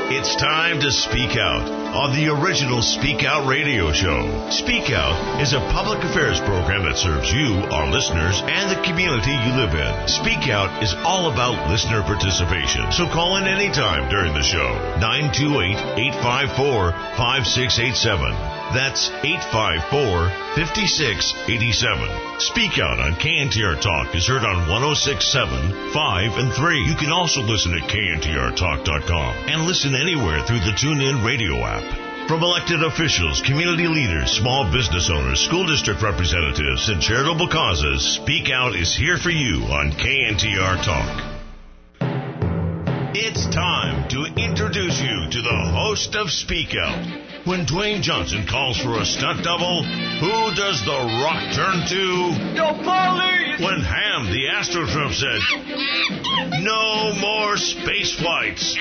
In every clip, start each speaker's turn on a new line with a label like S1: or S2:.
S1: It's time to speak out on the original Speak Out radio show. Speak Out is a public affairs program that serves you, our listeners, and the community you live in. Speak Out is all about listener participation, so call in anytime during the show. 928-854-5687. That's 854-5687. Speak Out on KNTR Talk is heard on 106.7, 5, and 3. You can also listen at kntrtalk.com and listen anywhere through the TuneIn radio app. From elected officials, community leaders, small business owners, school district representatives, and charitable causes, Speak Out is here for you on KNTR Talk. It's time to introduce you to the host of Speak Out. When Dwayne Johnson calls for a stunt double, who does The Rock turn to?
S2: Yo, Paulie!
S1: When Ham, the Astroturf, said, "No more space flights."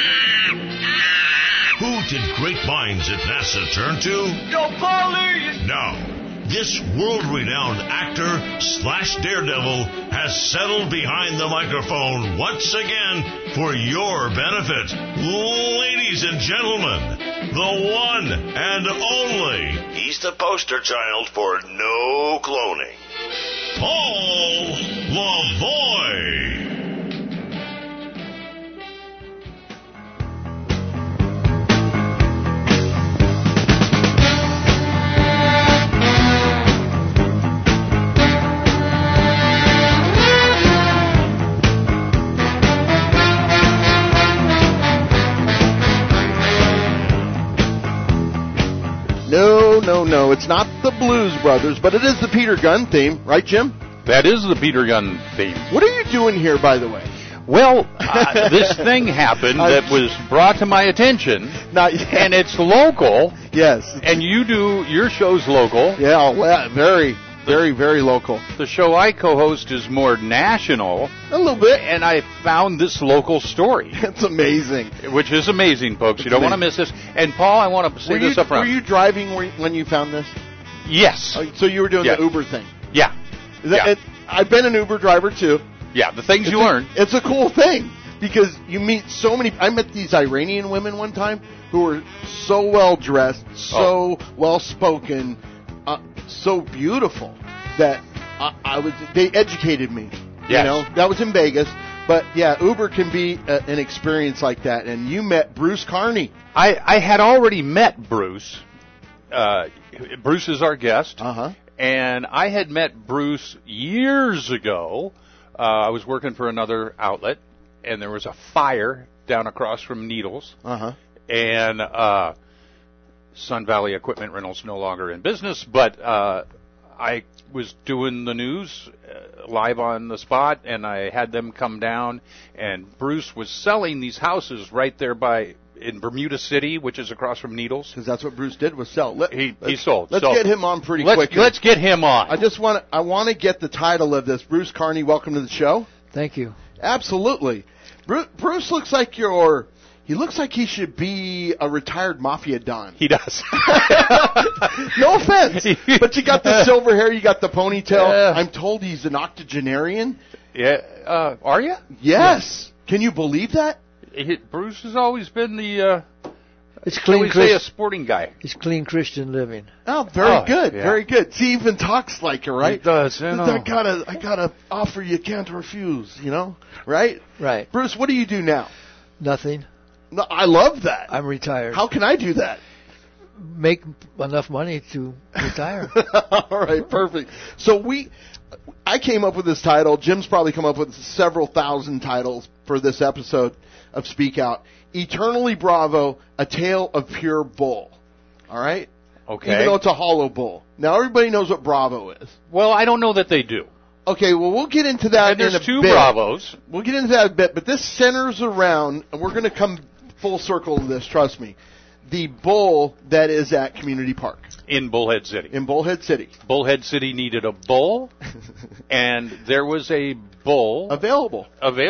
S1: Who did great minds at NASA turn to?
S2: Yo, Paulie!
S1: Now, this world-renowned actor / daredevil has settled behind the microphone once again for your benefit. Ladies and gentlemen, the one and only. He's the poster child for no cloning. Paul Lavoie.
S3: No, it's not the Blues Brothers, but it is the Peter Gunn theme, right, Jim?
S4: That is the Peter Gunn theme.
S3: What are you doing here, by the way?
S4: Well, this thing happened that was brought to my attention, and it's local.
S3: Yes.
S4: And your show's local.
S3: Yeah, very, very, very local.
S4: The show I co-host is more national.
S3: A little bit.
S4: And I found this local story.
S3: It's amazing.
S4: Which is amazing, folks. You don't want to miss this. And, Paul, I want to say this up front.
S3: Were you driving when you found this?
S4: Yes.
S3: So you were doing the Uber thing?
S4: Yeah.
S3: I've been an Uber driver, too.
S4: Yeah, the things you learn.
S3: It's a cool thing because you meet so many. I met these Iranian women one time who were so well-dressed, so well-spoken, so beautiful that they educated me.
S4: Yes.
S3: You know, that was in Vegas. But, yeah, Uber can be an experience like that. And you met Bruce Carney.
S4: I had already met Bruce. Bruce is our guest.
S3: Uh-huh.
S4: And I had met Bruce years ago. I was working for another outlet, and there was a fire down across from Needles.
S3: Uh-huh.
S4: And Sun Valley Equipment Rentals no longer in business, but I was doing the news live on the spot, and I had them come down, and Bruce was selling these houses right there in Bermuda City, which is across from Needles.
S3: Because that's what Bruce did, was sell.
S4: He sold.
S3: Let's get him on pretty quick.
S4: Let's get him on.
S3: I want to get the title of this. Bruce Carney, welcome to the show.
S5: Thank you.
S3: Absolutely. Bruce looks like he looks like he should be a retired mafia don.
S4: He does.
S3: No offense, but you got the silver hair, you got the ponytail.
S4: Yeah.
S3: I'm told he's an octogenarian.
S4: Yeah. Are you?
S3: Yes. Can you believe that?
S4: Bruce has always been the
S5: it's clean
S4: a sporting guy.
S5: It's clean Christian living.
S3: Oh, very good.
S4: Yeah.
S3: Very good. He even talks like it, right?
S4: He does. You know.
S3: I gotta offer you can't refuse, you know? Right?
S5: Right.
S3: Bruce, what do you do now?
S5: Nothing.
S3: No, I love that.
S5: I'm retired.
S3: How can I do that?
S5: Make enough money to retire.
S3: All right, perfect. So I came up with this title. Jim's probably come up with several thousand titles for this episode of Speak Out. Eternally Bravo, a tale of pure bull. All right?
S4: Okay.
S3: Even though it's a hollow bull. Now, everybody knows what Bravo is.
S4: Well, I don't know that they do.
S3: Okay, well, we'll get into that in a bit.
S4: There's two Bravos.
S3: We'll get into that in a bit, but this centers around, and we're going to come full circle to this, trust me, the bull that is at Community Park.
S4: In Bullhead City.
S3: In Bullhead City.
S4: Bullhead City needed a bull, and there was a bull
S3: available.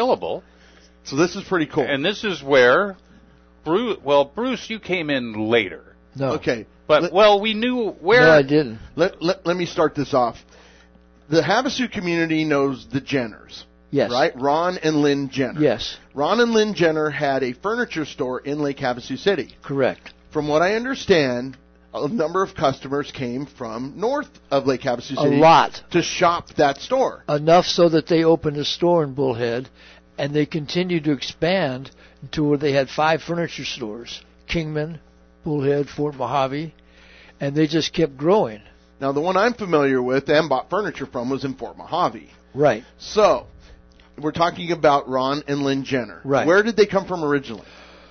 S3: So this is pretty cool.
S4: And this is where Bruce, you came in later.
S5: No.
S3: Okay.
S4: But, we knew where...
S5: No, I didn't.
S3: Let me start this off. The Havasu community knows the Jenners.
S5: Yes.
S3: Right? Ron and Lynn Jenner.
S5: Yes.
S3: Ron and Lynn Jenner had a furniture store in Lake Havasu City.
S5: Correct.
S3: From what I understand, a number of customers came from north of Lake Havasu
S5: A
S3: City
S5: lot.
S3: to shop that store.
S5: Enough so that they opened a store in Bullhead, and they continued to expand to where they had 5 furniture stores: Kingman, Bullhead, Fort Mojave, and they just kept growing.
S3: Now, the one I'm familiar with and bought furniture from was in Fort Mojave.
S5: Right.
S3: So, we're talking about Ron and Lynn Jenner.
S5: Right.
S3: Where did they come from originally?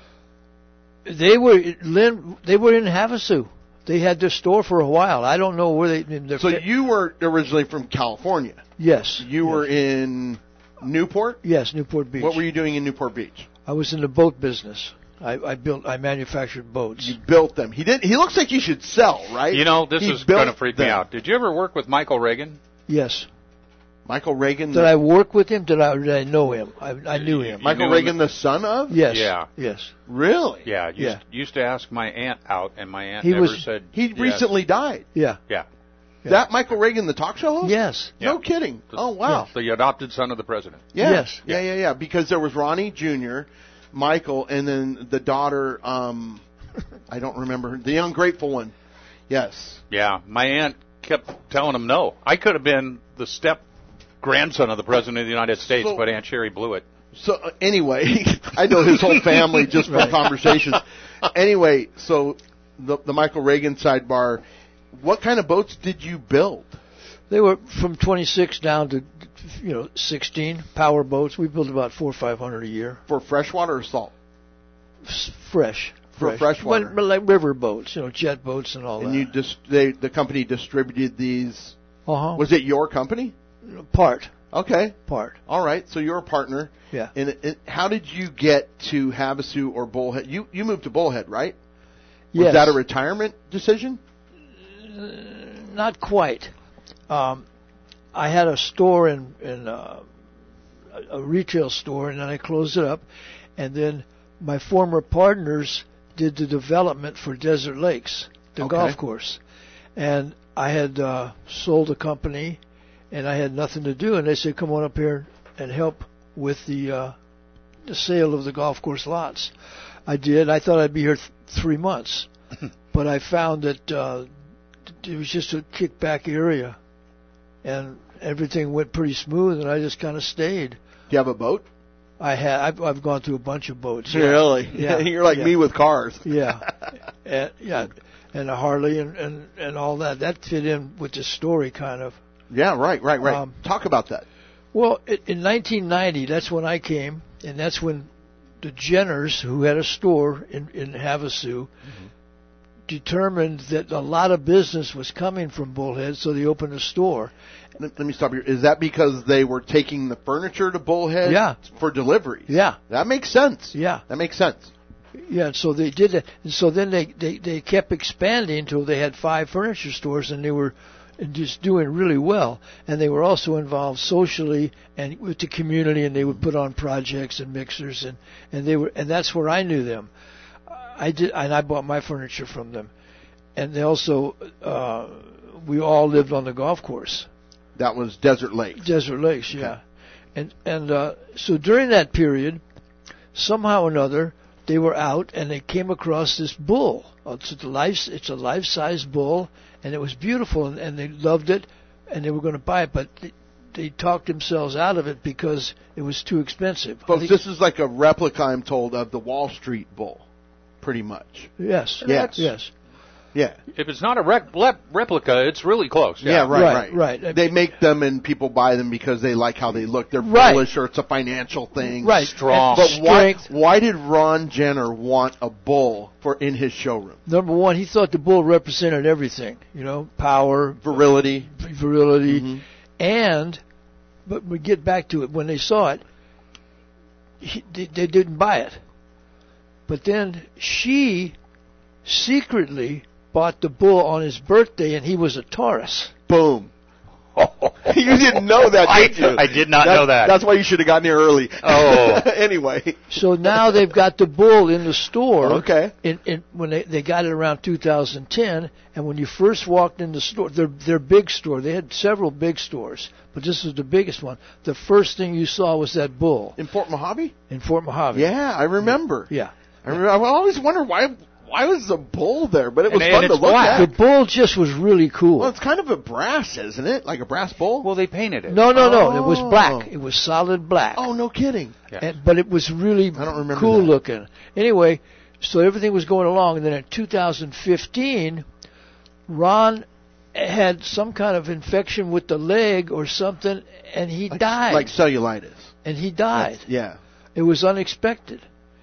S5: They were in Havasu. They had their store for a while. I don't know where they.
S3: So you were originally from California.
S5: Yes.
S3: You were in Newport?
S5: Yes, Newport Beach.
S3: What were you doing in Newport Beach?
S5: I was in the boat business. I manufactured boats.
S3: You built them. He looks like he should sell, right?
S4: You know, this
S3: He
S4: is going to
S3: built
S4: freak me
S3: them.
S4: out. Did you ever work with Michael Reagan?
S5: Yes.
S3: Michael Reagan.
S5: Did I work with him? Did I know him? I knew him.
S3: Michael
S4: knew
S3: Reagan,
S4: him?
S3: the son of?
S5: Yes.
S4: Yeah.
S5: Yes.
S3: Really?
S4: Yeah.
S5: Yeah.
S4: Used to ask my aunt out, and my aunt
S5: He
S4: never
S5: was-
S4: said
S3: He
S4: yes.
S3: recently died.
S5: Yeah.
S4: Yeah.
S3: That Michael Reagan, the talk show host?
S5: Yes.
S3: No
S4: Yeah.
S3: kidding. Oh, wow.
S4: The adopted son of the president.
S3: Yeah.
S5: Yes.
S3: Yeah. Because there was Ronnie Jr., Michael, and then the daughter, I don't remember, the ungrateful one. Yes.
S4: Yeah. My aunt kept telling him no. I could have been the step-grandson of the president of the United States,
S3: So-
S4: but Aunt Sherry blew it.
S3: So, anyway, I know his whole family just from conversations. Anyway, so the Michael Reagan sidebar, what kind of boats did you build?
S5: They were from 26 down to 16 power boats. We built about 400 or 500 a year.
S3: For freshwater or salt?
S5: Fresh.
S3: For freshwater.
S5: But like river boats, jet boats and all
S3: And
S5: that.
S3: the company distributed these.
S5: Uh-huh.
S3: Was it your company?
S5: Part.
S3: Okay.
S5: All
S3: right. So you're a partner.
S5: Yeah.
S3: And how did you get to Havasu or Bullhead? You moved to Bullhead, right? Was
S5: Yes.
S3: that a retirement decision?
S5: Not quite. I had a store in a retail store, and then I closed it up. And then my former partners did the development for Desert Lakes, the
S3: Okay.
S5: golf course. And I had sold a company, and I had nothing to do. And they said, "Come on up here and help with the sale of the golf course lots." I did. I thought I'd be here 3 months, but I found that it was just a kickback area, and everything went pretty smooth, and I just kind of stayed.
S3: Do you have a boat?
S5: I've gone through a bunch of boats. Yeah.
S3: Really?
S5: Yeah.
S3: You're like
S5: Yeah.
S3: me with cars.
S5: Yeah, and a Harley and all that. That fit in with the story, kind of.
S3: Yeah, right. Talk about that.
S5: Well, in 1990, that's when I came, and that's when the Jenners, who had a store in Havasu, determined that a lot of business was coming from Bullhead, so they opened a store.
S3: Let me stop you. Is that because they were taking the furniture to Bullhead
S5: Yeah.
S3: for deliveries?
S5: Yeah.
S3: That makes sense.
S5: Yeah.
S3: That makes sense.
S5: Yeah, so they did that. And so then they kept expanding until they had 5 furniture stores, and they were just doing really well. And they were also involved socially and with the community, and they would put on projects and mixers, and that's where I knew them. I bought my furniture from them. And they also, we all lived on the golf course.
S3: That was Desert Lakes.
S5: Desert Lakes, yeah. And so during that period, somehow or another, they were out and they came across this bull. It's a life-size bull, and it was beautiful, and they loved it, and they were going to buy it, but they talked themselves out of it because it was too expensive.
S3: Folks, this is like a replica, I'm told, of the Wall Street Bull, pretty much.
S5: Yes.
S3: Yes.
S5: Yes.
S3: Yeah.
S4: If it's not a replica, it's really close.
S3: Yeah, right.
S5: Right.
S3: They make them and people buy them because they like how they look. They're
S5: Right.
S3: bullish or it's a financial thing.
S5: Right.
S4: Strong.
S3: But
S5: Strength.
S3: why did Ron Jenner want a bull in his showroom?
S5: Number one, he thought the bull represented everything. Power,
S3: Virility.
S5: virility, but we get back to it. When they saw it, they didn't buy it. But then she secretly bought the bull on his birthday, and he was a Taurus.
S3: Boom. You didn't know that, did you?
S4: I did not know that.
S3: That's why you should have gotten here early.
S4: Oh.
S3: Anyway.
S5: So now they've got the bull in the store.
S3: Okay.
S5: When they got it around 2010, and when you first walked in the store, their big store, they had several big stores, but this was the biggest one. The first thing you saw was that bull
S3: In Fort Mojave?
S5: in Fort Mojave.
S3: Yeah, I remember.
S5: Yeah.
S3: I always wondered why was the bull there, but it was
S4: And
S3: fun to
S4: it's
S3: look
S4: black.
S3: at.
S5: The bull just was really cool.
S3: Well, it's kind of a brass, isn't it? Like a brass bowl?
S4: Well, they painted it.
S5: No. It was
S3: Oh.
S5: black. It was solid black.
S3: Oh, no kidding.
S4: Yeah.
S5: But it was really
S3: I don't remember
S5: cool
S3: that.
S5: looking. Anyway, so everything was going along, and then in 2015, Ron had some kind of infection with the leg or something, and he died.
S3: Like cellulitis.
S5: And he died.
S3: Yeah.
S5: It was unexpected.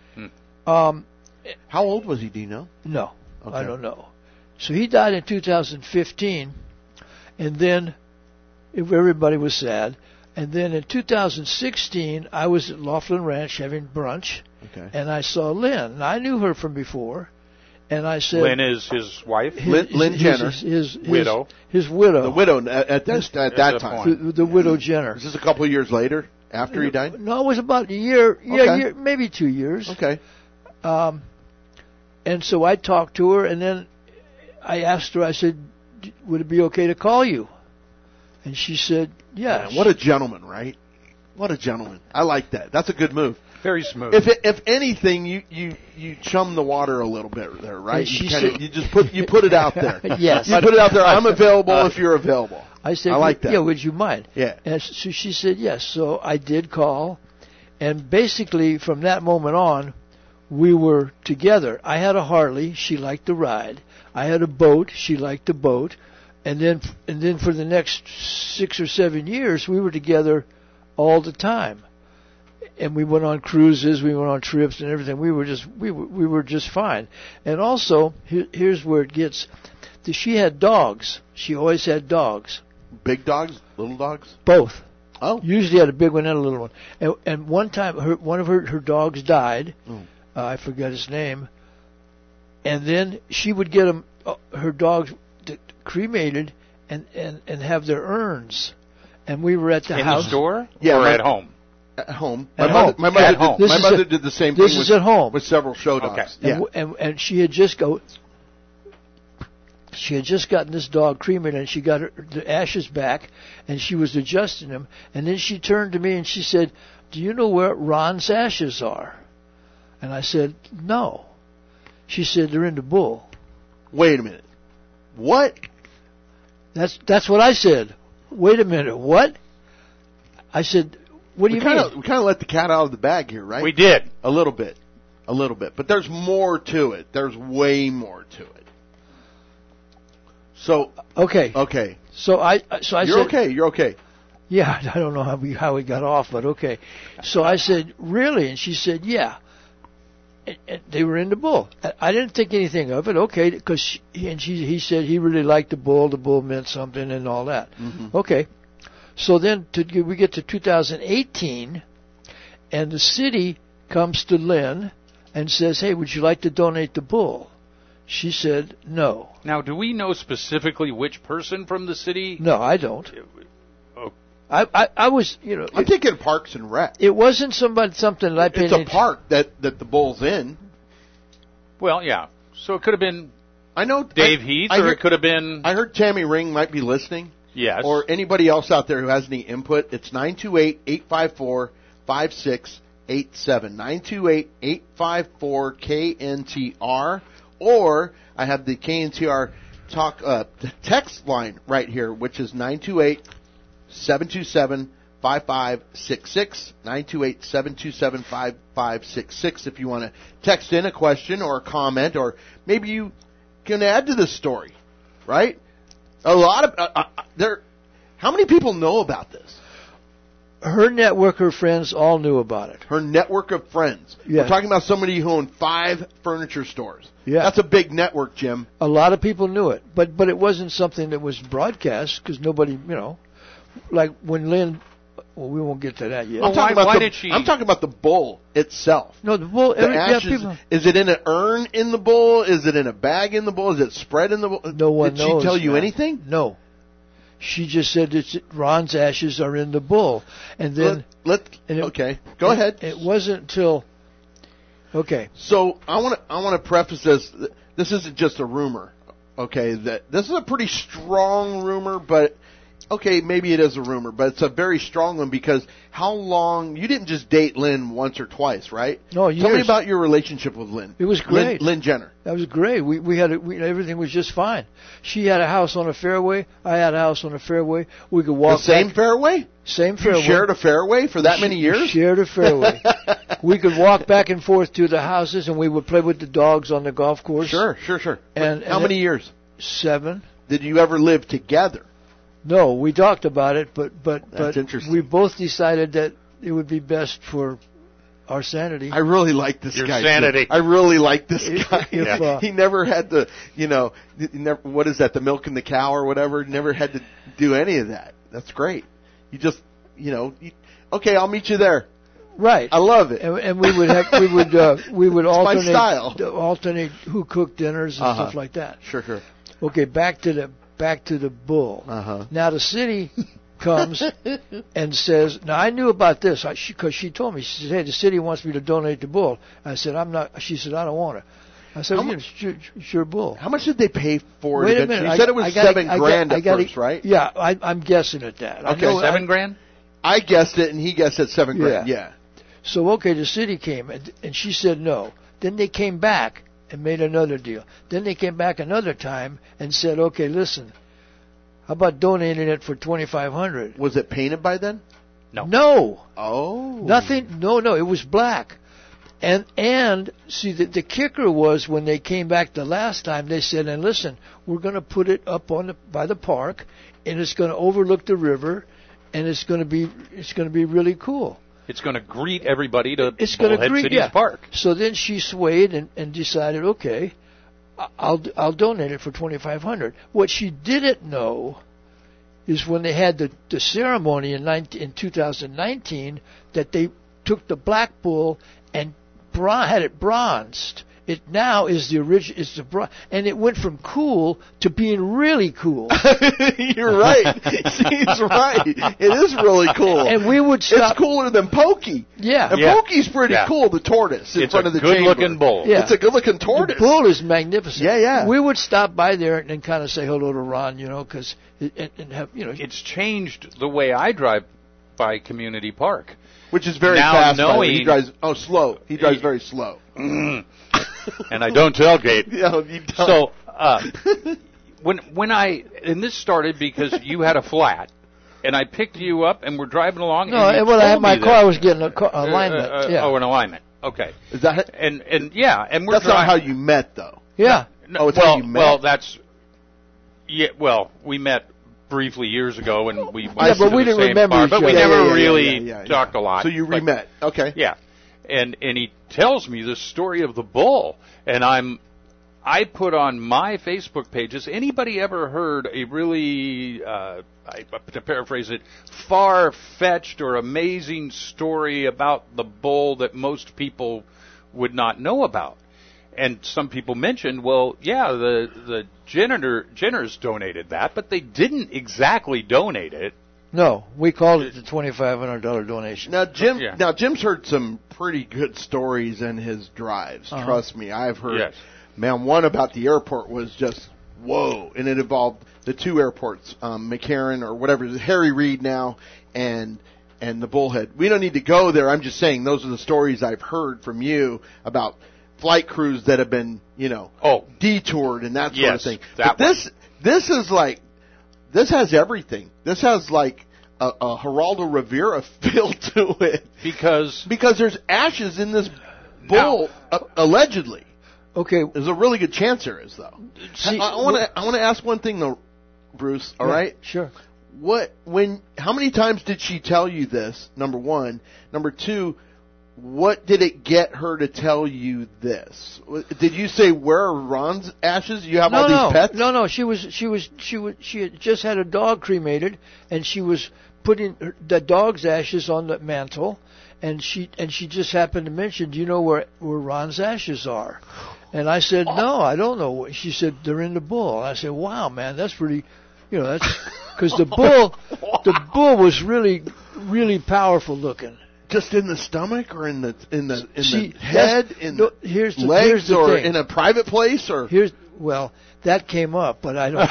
S3: How old was he, do you know?
S5: No,
S3: Okay.
S5: I don't know. So he died in 2015, and then everybody was sad. And then in 2016, I was at Laughlin Ranch having brunch,
S3: Okay.
S5: and I saw Lynn. And I knew her from before, and I said,
S4: Lynn is his wife.
S3: Lynn Jenner.
S5: his
S4: Widow.
S5: his widow,
S3: The widow at that
S4: the
S3: time.
S4: point.
S5: the widow Jenner.
S3: Is this a couple of years later, after he died?
S5: No, it was about a year,
S3: Okay.
S5: maybe 2 years.
S3: Okay.
S5: And so I talked to her, and then I asked her, I said, would it be okay to call you? And she said, yes.
S3: Man, what a gentleman, right? What a gentleman. I like that. That's a good move.
S4: Very smooth.
S3: If anything, you chum the water a little bit there, right?
S5: And she
S3: You
S5: said-
S3: you just put it out there.
S5: Yes.
S3: You put it out there. I'm available if you're available.
S5: I said,
S3: I like that.
S5: Yeah, would you mind?
S3: Yeah.
S5: And so she said yes. So I did call, and basically from that moment on, we were together. I had a Harley. She liked to ride. I had a boat. She liked the boat. And then for the next 6 or 7 years, we were together all the time. And we went on cruises, we went on trips and everything. We were just fine. And also, here's where it gets. She had dogs. She always had dogs.
S3: Big dogs, little dogs.
S5: Both.
S3: Oh.
S5: Usually had a big one and a little one. And one time, one of her dogs died.
S3: Mm.
S5: I forgot his name. And then she would get her dogs cremated and have their urns. And we were at the
S4: in
S5: house.
S4: the store
S3: Yeah,
S4: or
S3: my-
S4: at home?
S3: At home.
S5: At home.
S3: My mother,
S4: At
S3: did,
S4: home.
S5: This
S3: my
S5: is
S3: mother
S5: at-
S3: did the same
S5: this
S3: thing
S5: is at home.
S3: with several show dogs.
S4: Okay.
S3: Yeah.
S5: And she had just gotten this dog cremated, and she got the ashes back, and she was adjusting them, and then she turned to me and she said, "Do you know where Ron's ashes are?" And I said, "No." She said, "They're in the bull."
S3: Wait a minute. What?
S5: That's what I said. Wait a minute, what? I said, "What do you mean?"
S3: We kind of let the cat out of the bag here, right?
S4: We did.
S3: A little bit. But there's more to it. There's way more to it. So,
S5: Okay. So I
S3: you're
S5: said,
S3: okay. You're okay.
S5: Yeah, I don't know how we got off, but okay. So I said, "Really?" And she said, "Yeah." And they were in the bull. I didn't think anything of it, okay, because he said he really liked the bull. The bull meant something and all that.
S3: Mm-hmm.
S5: Okay. So then we get to 2018, and the city comes to Lynn and says, "Hey, would you like to donate the bull?" She said, "No."
S4: Now, do we know specifically which person from the city?
S5: No, I don't.
S4: Oh,
S5: I was,
S3: I'm thinking Parks and Rec.
S5: it wasn't something that I paid
S3: It's a
S5: attention-
S3: park that the bull's in.
S4: well, yeah. So it could have been
S3: I know
S4: Dave Heath, or it could have been
S3: I heard Tammy Ring might be listening.
S4: yes,
S3: Or anybody else out there who has any input. It's 928-854-5687. 928-854-KNTR. Or I have the KNTR talk text line right here, which is 928-727-5566. 928-727-5566 if you want to text in a question or a comment, or maybe you can add to this story, right? A lot of how many people know about this?
S5: Her network, her friends all knew about it.
S3: Her network of friends.
S5: Yeah.
S3: We're talking about somebody who owned 5 furniture stores.
S5: Yeah.
S3: That's a big network, Jim.
S5: A lot of people knew it, but it wasn't something that was broadcast because nobody, like when Lynn. Well, we won't get to that yet.
S3: I'm talking
S4: why
S3: about
S4: did she-
S3: I'm talking about the bull itself.
S5: No, the bull.
S3: The ashes.
S5: People,
S3: Is it in an urn in the bowl? Is it in a bag in the bowl? Is it spread in the bowl?
S5: no one
S3: Did
S5: knows.
S3: she tell you
S5: man.
S3: anything?
S5: No. she just said that Ron's ashes are in the bull. And then
S3: okay, go ahead.
S5: It wasn't until okay.
S3: So I want to preface this. This isn't just a rumor. Okay, that this is a pretty strong rumor, but okay, maybe it is a rumor, but it's a very strong one because how long you didn't just date Lynn once or twice, right?
S5: No, years.
S3: Tell me about your relationship with Lynn.
S5: It was great.
S3: Lynn Jenner.
S5: That was great. We had everything was just fine. She had a house on a fairway. I had a house on a fairway. We could walk
S3: the same fairway.
S5: Same fairway.
S3: You shared a fairway for that many years?
S5: We shared a fairway. We could walk back and forth to the houses, and we would play with the dogs on the golf course.
S3: Sure.
S5: And
S3: how many years?
S5: 7.
S3: Did you ever live together?
S5: No, we talked about it, but
S3: That's interesting.
S5: We both decided that it would be best for our sanity.
S3: I really like this
S4: Your
S3: guy.
S4: sanity.
S3: I really like this guy.
S5: If,
S3: he never had to, what is that, the milk and the cow or whatever? Never had to do any of that. That's great. You just, okay, I'll meet you there.
S5: Right.
S3: I love it.
S5: And we would
S3: my style.
S5: alternate who cooked dinners and stuff like that.
S3: Sure.
S5: Okay, back to the bull. Now the city comes and says, now I knew about this because she told me. She said, hey, the city wants me to donate the bull. I said, I'm not. She said, I don't want to. I said, it's your bull.
S3: How much did they pay for
S5: Wait
S3: it?
S5: a minute.
S3: You said it was $7,000 at first, right?
S5: Yeah, I'm guessing at that.
S3: Okay,
S4: $7,000.
S3: I guessed it, and he guessed at $7,000. Yeah.
S5: So okay, the city came and she said no. Then they came back and made another deal. Then they came back another time and said, okay, listen, how about donating it for $2,500?
S3: Was it painted by then?
S5: No.
S3: Oh.
S5: Nothing. No. It was black. And see, the kicker was when they came back the last time, they said, and listen, we're going to put it up by the park, and it's going to overlook the river, and it's going to be really cool.
S4: It's going to greet everybody to
S5: It's going to
S4: Bullhead
S5: greet
S4: City's park.
S5: So then she swayed and decided, okay, I'll donate it for $2,500. What she didn't know is when they had the ceremony in 2019 that they took the black bull and had it bronzed. It now is the original. It's the bronze, and it went from cool to being really cool.
S3: You're right. She's right. It is really cool.
S5: And we would stop.
S3: It's cooler than Pokey.
S5: Yeah.
S3: And Pokey's pretty cool. The tortoise in front of the chamber.
S4: It's a good-looking bull.
S5: Yeah.
S3: It's a good-looking tortoise.
S5: The bull is magnificent.
S3: Yeah.
S5: We would stop by there and kind of say hello to Ron, because and have
S4: It's changed the way I drive by Community Park.
S3: Which is very
S4: now
S3: fast.
S4: Knowing,
S3: he drives slow. He drives very slow.
S4: And I don't tailgate.
S3: No, you don't.
S4: So when and this started because you had a flat, and I picked you up and we're driving along.
S5: No,
S4: and
S5: when I had
S4: told
S5: my
S4: me
S5: car,
S4: that,
S5: I was getting alignment.
S4: Oh, an alignment. Okay.
S3: Is that
S4: and we're
S3: that's not how you met, though.
S5: Yeah.
S3: No, it's how you met.
S4: Well, that's we met briefly years ago, and we went to
S5: but we
S4: the
S5: didn't
S4: same
S5: remember
S4: bar,
S5: each
S4: but we
S5: other.
S4: never really talked a lot.
S3: So you re-met. Okay.
S4: Yeah. And he tells me the story of the bull, and I put on my Facebook page, has anybody ever heard a really, to paraphrase it, far-fetched or amazing story about the bull that most people would not know about? And some people mentioned, well, yeah, the Jenners donated that, but they didn't exactly donate it.
S5: No, we called it the $2,500 donation.
S3: Now Jim's heard some pretty good stories in his drives. Trust me, I've heard.
S4: Yes.
S3: Man, one about the airport was just whoa, and it involved the two airports, McCarran or whatever, Harry Reid now, and the Bullhead. We don't need to go there. I'm just saying those are the stories I've heard from you about flight crews that have been, detoured and that sort of thing. But this is like. This has everything. This has like a Geraldo Rivera feel to it because there's ashes in this bull allegedly.
S5: Okay,
S3: there's a really good chance there is though.
S5: See,
S3: I want to ask one thing though, Bruce. All right,
S5: sure.
S3: How many times did she tell you this? Number one. Number two. What did it get her to tell you this? Did you say where are Ron's ashes? You have all these pets?
S5: No. She had just had a dog cremated, and she was putting the dog's ashes on the mantle, and she just happened to mention, do you know where Ron's ashes are? And I said, no, I don't know. She said they're in the bull. And I said, wow, man, that's pretty that's because the bull was really, really powerful looking.
S3: Just in the stomach, or in the
S5: See,
S3: head,
S5: here's the
S3: legs, or
S5: thing.
S3: in a private place, or
S5: that came up, but I don't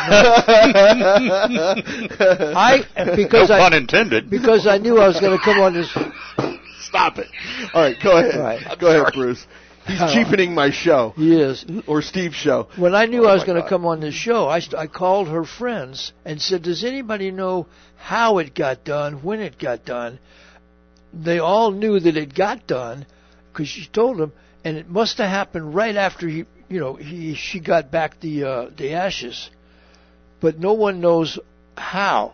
S5: know.
S4: No pun intended.
S5: Because I knew I was going to come on this.
S3: Stop it! All right, go ahead.
S5: All right.
S3: Go ahead, Bruce. He's cheapening my show.
S5: He is.
S3: Or Steve's show.
S5: When I knew I was going to come on this show, I called her friends and said, "Does anybody know how it got done, when it got done?" They all knew that it got done because she told them, and it must have happened right after she got back the ashes, but no one knows how.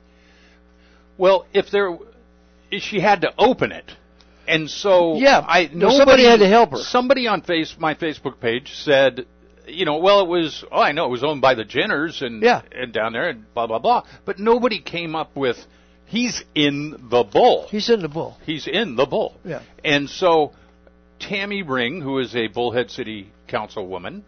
S4: Well, she had to open it, and so
S5: somebody had to help her.
S4: Somebody on my Facebook page said, it was I know it was owned by the Jenners and down there and blah blah blah, but nobody came up with. He's in the bull.
S5: He's in the bull.
S4: He's in the bull.
S5: Yeah.
S4: And so Tammy Ring, who is a Bullhead City Councilwoman,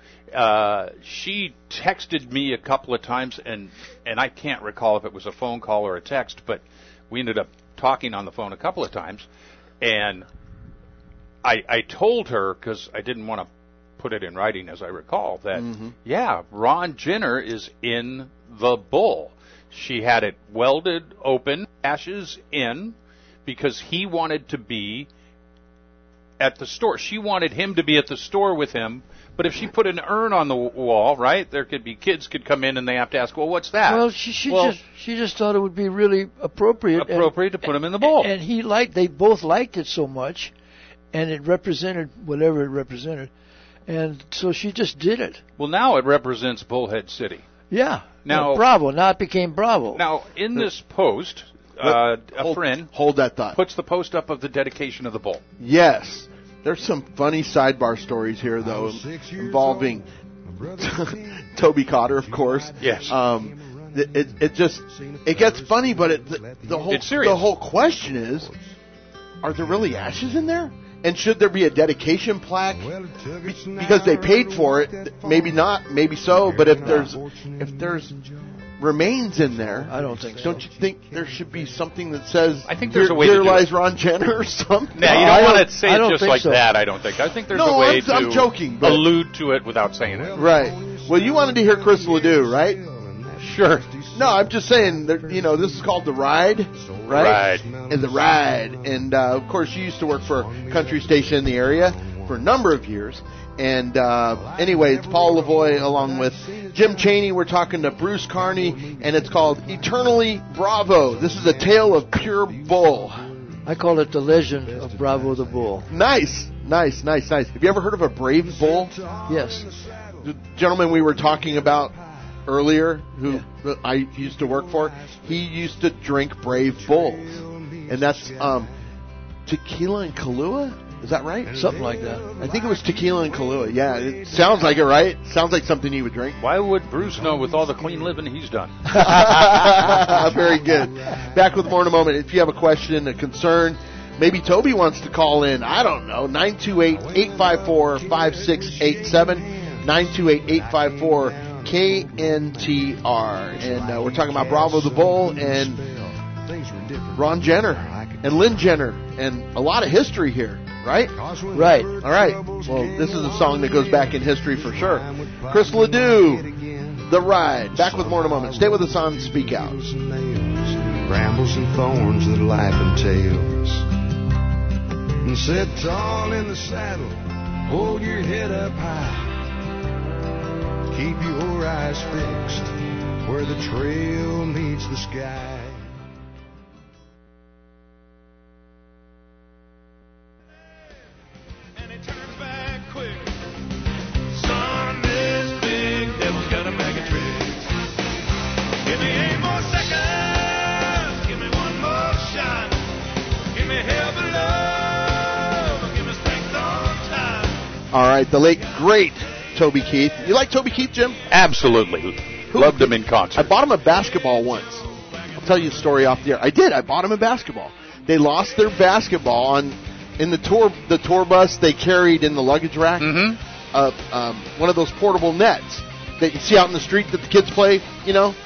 S4: she texted me a couple of times, and I can't recall if it was a phone call or a text, but we ended up talking on the phone a couple of times, and I told her, because I didn't want to put it in writing, as I recall, that, Ron Jenner is in the bull. She had it welded open, ashes in, because he wanted to be at the store. She wanted him to be at the store with him, but if she put an urn on the wall, right, there could be kids could come in and they have to ask, well, what's that?
S5: Well, she just thought it would be really appropriate
S4: to put him in the bowl.
S5: And they both liked it so much, and it represented whatever it represented, and so she just did it.
S4: Well, now it represents Bullhead City.
S5: Yeah.
S4: Now
S5: Bravo. Now it became Bravo.
S4: Now in this post, a friend
S3: hold that thought.
S4: Puts the post up of the dedication of the bull.
S3: Yes, there's some funny sidebar stories here though, involving Toby Cotter, of course.
S4: Yes.
S3: It gets funny, but the whole question is, are there really ashes in there? And should there be a dedication plaque? Because they paid for it, maybe not, maybe so. But if there's remains in there,
S5: I don't think so.
S3: Don't you think there should be something that says,
S4: I think there's a way to do
S3: lies
S4: it.
S3: Ron Jenner or something?
S4: No, you don't want to say it just like
S5: so.
S4: that. I don't think. I think there's a way
S3: I'm joking, but
S4: allude to it without saying it.
S3: Right. Well, you wanted to hear Chris Ledoux, right?
S4: Sure.
S3: No, I'm just saying, this is called The Ride, right? And The Ride. And, of course, you used to work for a country station in the area for a number of years. And, anyway, it's Paul Lavoie along with Jim Chaney. We're talking to Bruce Carney, and it's called Eternally Bravo. This is a tale of pure bull.
S5: I call it the legend of Bravo the Bull.
S3: Nice. Have you ever heard of a brave bull?
S5: Yes.
S3: The gentleman we were talking about earlier, who I used to work for, he used to drink Brave Bulls. And that's Tequila and Kahlua? Is that right?
S5: Something like that.
S3: I think it was Tequila and Kahlua. Yeah, it sounds like it, right? Sounds like something you would drink.
S4: Why would Bruce know with all the clean living he's done?
S3: Very good. Back with more in a moment. If you have a question, a concern, maybe Toby wants to call in. I don't know. 928-854-5687. 928-854-KNTR. And we're talking about Bravo the Bull and Ron Jenner and Lynn Jenner and a lot of history here, right?
S5: Right.
S3: All right. Well, this is a song that goes back in history for sure. Chris Ledoux, The Ride. Back with more in a moment. Stay with us on Speak Out.
S6: Brambles and thorns that life entails. And sit tall in the saddle, hold your head up high. Keep your eyes fixed where the trail meets the sky.
S2: And he turns back quick. Son, this big devil's got a bag of tricks. Give me 8 more seconds. Give me 1 more shot. Give me hell below. Give me strength on time.
S3: All right, the late, great Toby Keith. You like Toby Keith, Jim?
S4: Absolutely. Loved him in concert.
S3: I bought him a basketball once. I'll tell you a story off the air. I did. I bought him a basketball. They lost their basketball in the tour bus they carried in the luggage rack.
S4: Mm-hmm.
S3: One of those portable nets that you see out in the street that the kids play,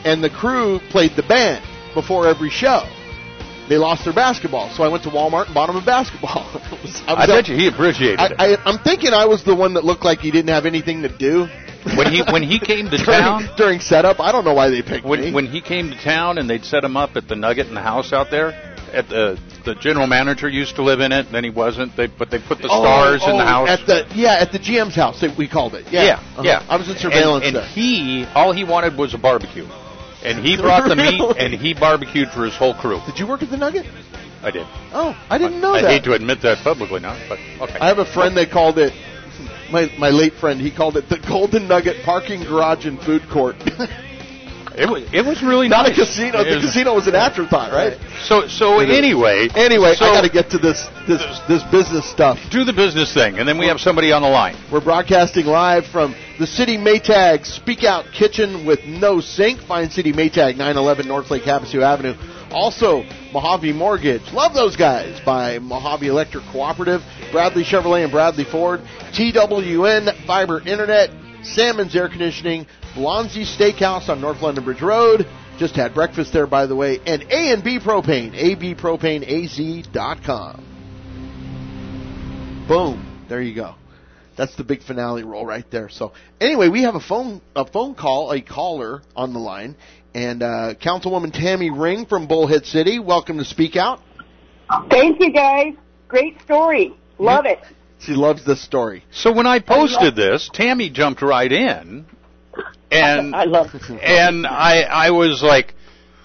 S3: and the crew played the band before every show. They lost their basketball, so I went to Walmart and bought him a basketball.
S4: I bet you he appreciated it.
S3: I'm thinking I was the one that looked like he didn't have anything to do.
S4: When he came to town
S3: during setup. I don't know why they picked me.
S4: When he came to town and they'd set him up at the Nugget in the house out there, at the general manager used to live in it, and then he wasn't. But they put the stars in the house.
S3: At the GM's house, we called it. Yeah. I was in surveillance
S4: and
S3: there.
S4: All he wanted was a barbecue. And he brought the meat, and he barbecued for his whole crew.
S3: Did you work at the Nugget?
S4: I did.
S3: Oh, I didn't know that.
S4: I hate to admit that publicly now, but okay.
S3: I have a friend that called it, my late friend, he called it the Golden Nugget Parking Garage and Food Court.
S4: It was really
S3: not
S4: nice.
S3: a casino. The casino was an afterthought, right?
S4: So anyway,
S3: I got to get to this business stuff.
S4: Do the business thing, and then we have somebody on the line.
S3: We're broadcasting live from the City Maytag Speak Out Kitchen with no sink. Find City Maytag, 911 North Lake Havasu Avenue. Also, Mojave Mortgage. Love those guys. By Mojave Electric Cooperative, Bradley Chevrolet and Bradley Ford, TWN Fiber Internet, Salmon's Air Conditioning, Blonsey Steakhouse on North London Bridge Road. Just had breakfast there, by the way. And A&B Propane, abpropaneaz.com. Boom. There you go. That's the big finale roll right there. So anyway, we have a phone call, a caller on the line. And Councilwoman Tammy Ring from Bullhead City, welcome to Speak Out.
S7: Thank you, guys. Great story. Love it.
S3: She loves this story.
S4: So when I posted this, Tammy jumped right in. And
S7: I love it.
S4: And I was like,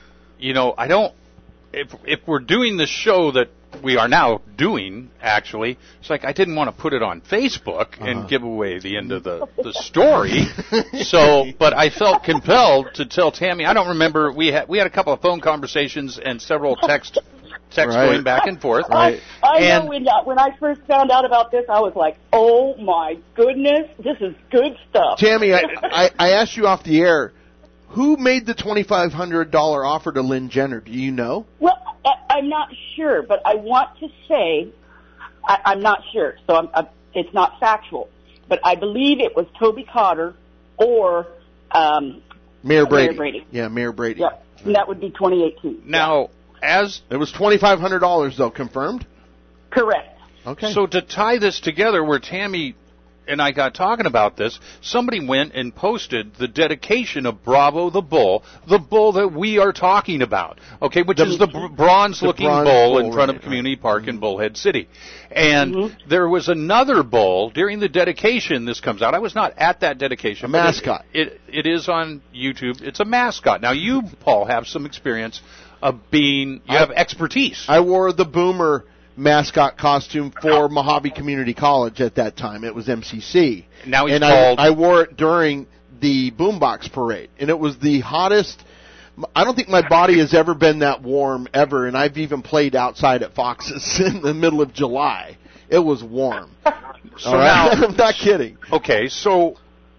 S4: I don't. If we're doing the show that we are now doing, actually, it's like I didn't want to put it on Facebook and give away the end of the story. But I felt compelled to tell Tammy. I don't remember. We had a couple of phone conversations and several texts going back and forth.
S7: Right. I know when I first found out about this, I was like, oh my goodness, this is good stuff.
S3: Tammy, I asked you off the air, who made the $2,500 offer to Lynn Jenner? Do you know?
S7: Well, I'm not sure, but I want to say I'm not sure, so it's not factual. But I believe it was Toby Cotter or
S3: Mayor Brady. Yeah, Mayor Brady.
S7: Yep, and that would be 2018.
S4: Now,
S3: it was $2,500 though, confirmed?
S7: Correct.
S3: Okay.
S4: So to tie this together, where Tammy and I got talking about this, somebody went and posted the dedication of Bravo the bull that we are talking about, okay, which is the bronze-looking bull in front of Community Park in Bullhead City. And there was another bull during the dedication. This comes out. I was not at that dedication.
S3: A mascot.
S4: It is on YouTube. It's a mascot. Now, you, Paul, have some experience of you have expertise.
S3: I wore the Boomer mascot costume for Mojave Community College at that time. It was MCC.
S4: Now he's called...
S3: I wore it during the Boombox Parade, and it was the hottest... I don't think my body has ever been that warm ever, and I've even played outside at Fox's in the middle of July. It was warm.
S4: So now,
S3: I'm not kidding.
S4: Okay, so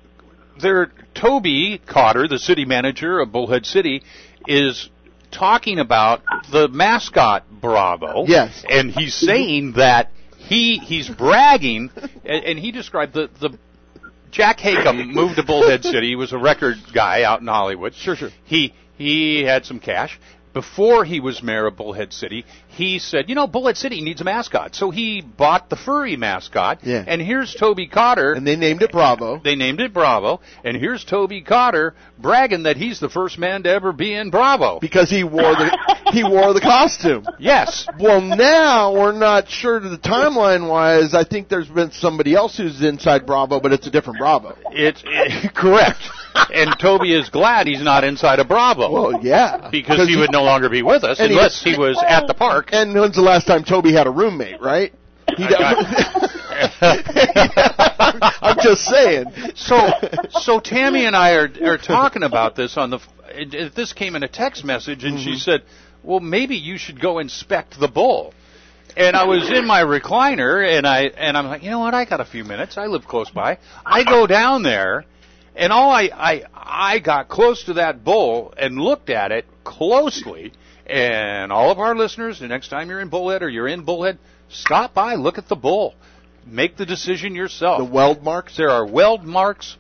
S4: Toby Cotter, the city manager of Bullhead City, is talking about the mascot Bravo.
S3: Yes.
S4: And he's saying that he's bragging, and he described the Jack Hakem moved to Bullhead City. He was a record guy out in Hollywood.
S3: Sure.
S4: He had some cash. Before he was mayor of Bullhead City, he said, Bullhead City needs a mascot. So he bought the furry mascot.
S3: Yeah.
S4: And here's Toby Cotter.
S3: And they named it Bravo.
S4: And here's Toby Cotter bragging that he's the first man to ever be in Bravo.
S3: Because he wore the costume.
S4: Yes.
S3: Well, now we're not sure to the timeline-wise. I think there's been somebody else who's inside Bravo, but it's a different Bravo.
S4: It's correct. And Toby is glad he's not inside a Bravo.
S3: Well, yeah.
S4: Because he would no longer be with us unless he was at the park.
S3: And when's the last time Toby had a roommate, right? I'm just saying.
S4: So Tammy and I are talking about this this came in a text message, and she said, well, maybe you should go inspect the bull. And I was in my recliner, and I'm like, you know what, I got a few minutes. I live close by. I go down there, and I got close to that bull and looked at it closely. And all of our listeners, the next time you're in Bullhead or you're in Bullhead, stop by, look at the bull. Make the decision yourself.
S3: The weld marks?
S4: There are weld marks